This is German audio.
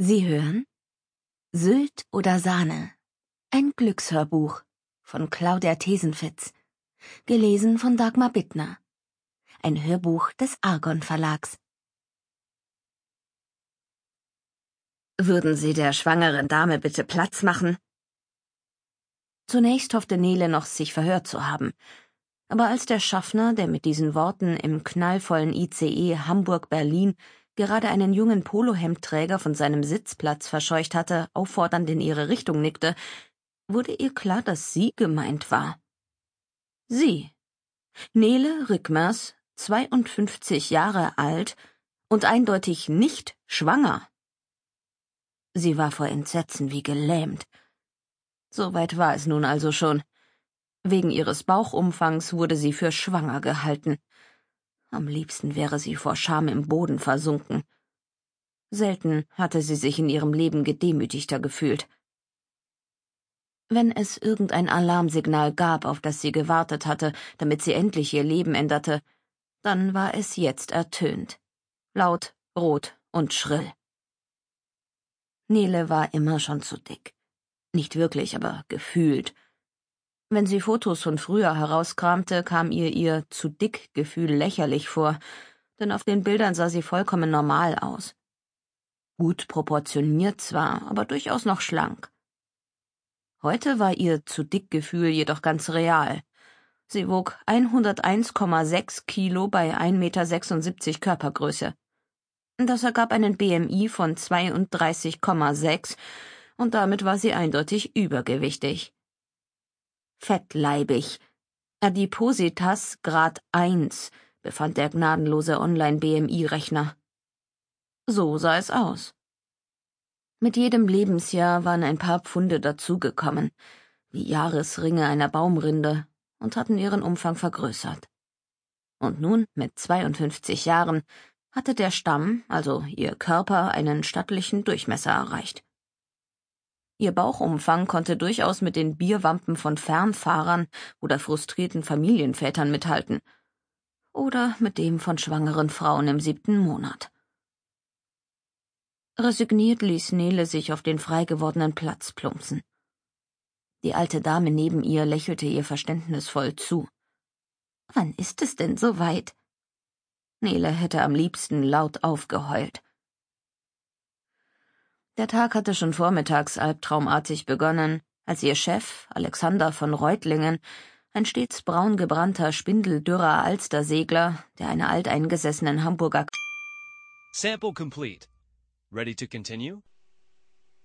Sie hören Sylt oder Sahne, ein Glückshörbuch von Claudia Thesenfitz, gelesen von Dagmar Bittner, ein Hörbuch des Argon Verlags. Würden Sie der schwangeren Dame bitte Platz machen? Zunächst hoffte Nele noch, sich verhört zu haben. Aber als der Schaffner, der mit diesen Worten im knallvollen ICE Hamburg-Berlin gerade einen jungen Polohemdträger von seinem Sitzplatz verscheucht hatte, auffordernd in ihre Richtung nickte, wurde ihr klar, dass sie gemeint war. Sie, Nele Rickmers, 52 Jahre alt und eindeutig nicht schwanger. Sie war vor Entsetzen wie gelähmt. Soweit war es nun also schon. Wegen ihres Bauchumfangs wurde sie für schwanger gehalten. Am liebsten wäre sie vor Scham im Boden versunken. Selten hatte sie sich in ihrem Leben gedemütigter gefühlt. Wenn es irgendein Alarmsignal gab, auf das sie gewartet hatte, damit sie endlich ihr Leben änderte, dann war es jetzt ertönt. Laut, rot und schrill. Nele war immer schon zu dick. Nicht wirklich, aber gefühlt. Wenn sie Fotos von früher herauskramte, kam ihr zu dick Gefühl lächerlich vor, denn auf den Bildern sah sie vollkommen normal aus. Gut proportioniert zwar, aber durchaus noch schlank. Heute war ihr zu dick Gefühl jedoch ganz real. Sie wog 101,6 Kilo bei 1,76 Meter Körpergröße. Das ergab einen BMI von 32,6 und damit war sie eindeutig übergewichtig. Fettleibig. Adipositas Grad 1, befand der gnadenlose Online-BMI-Rechner. So sah es aus. Mit jedem Lebensjahr waren ein paar Pfunde dazugekommen, wie Jahresringe einer Baumrinde, und hatten ihren Umfang vergrößert. Und nun, mit 52 Jahren, hatte der Stamm, also ihr Körper, einen stattlichen Durchmesser erreicht. Ihr Bauchumfang konnte durchaus mit den Bierwampen von Fernfahrern oder frustrierten Familienvätern mithalten. Oder mit dem von schwangeren Frauen im 7. Monat. Resigniert ließ Nele sich auf den frei gewordenen Platz plumpsen. Die alte Dame neben ihr lächelte ihr verständnisvoll zu. Wann ist es denn soweit? Nele hätte am liebsten laut aufgeheult. Der Tag hatte schon vormittags albtraumartig begonnen, als ihr Chef, Alexander von Reutlingen, ein stets braun gebrannter, spindeldürrer Alstersegler, der eine alteingesessenen Hamburger Sample complete. Ready to continue?